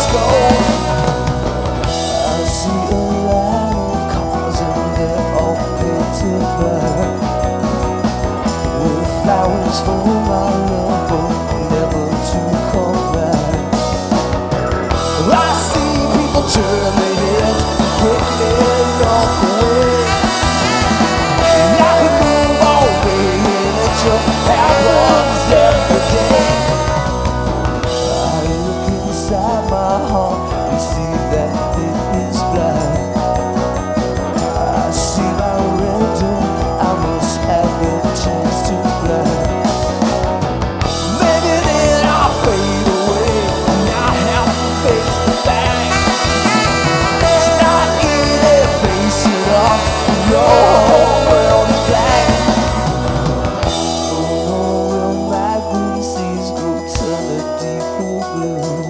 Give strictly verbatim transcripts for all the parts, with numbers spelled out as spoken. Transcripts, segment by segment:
scrolls. I see a line of cars and they're all painted black, with flowers for my love, but never to come back. I see people turn their heads quickly along the way. I could move all day and it just happens every day. I look inside my heart and see that it is black. I see my rhythm, I must have a chance to black. Maybe then I'll fade away and I have to face the fact. It's not easy facing up, your whole world is black. Oh, will my green seas go turn a deeper blue?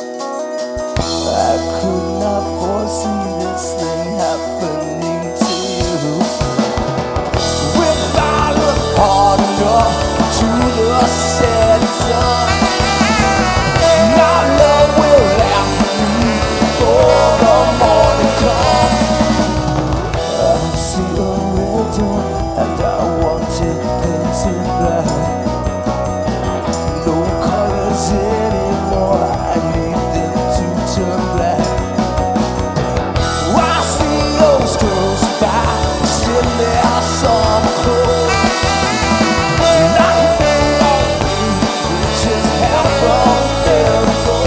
I could not foresee this thing happening to you. If I look hard enough to the setting sun, my love will laugh at me before the morning comes. I see a red dawn and I want it painted black. No colors anymore, I need them to turn black. I see those girls by in their summer clothes, and I can feel all the just happen there to go.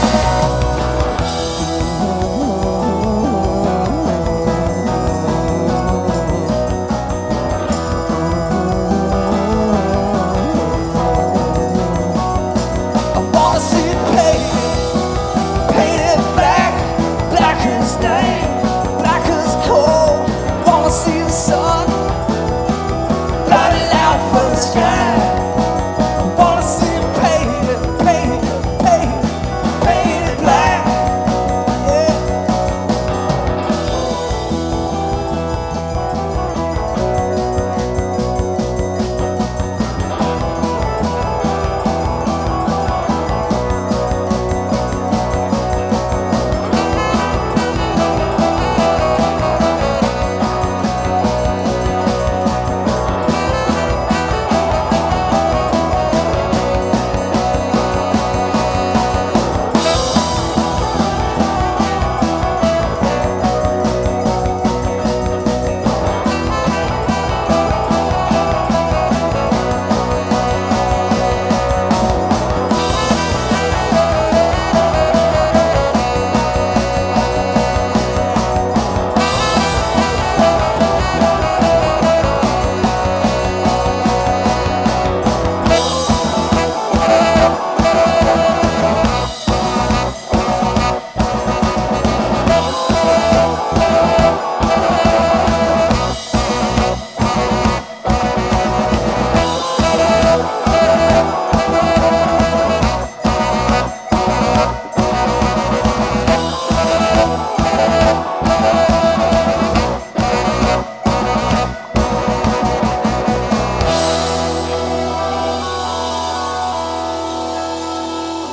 I wanna see it painted, painted black, black as night, black as coal. Wanna see the sun, blotted out from the sky. Wanna see it painted, painted, painted, painted black. Yeah.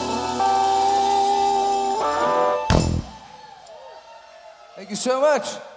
Thank you so much.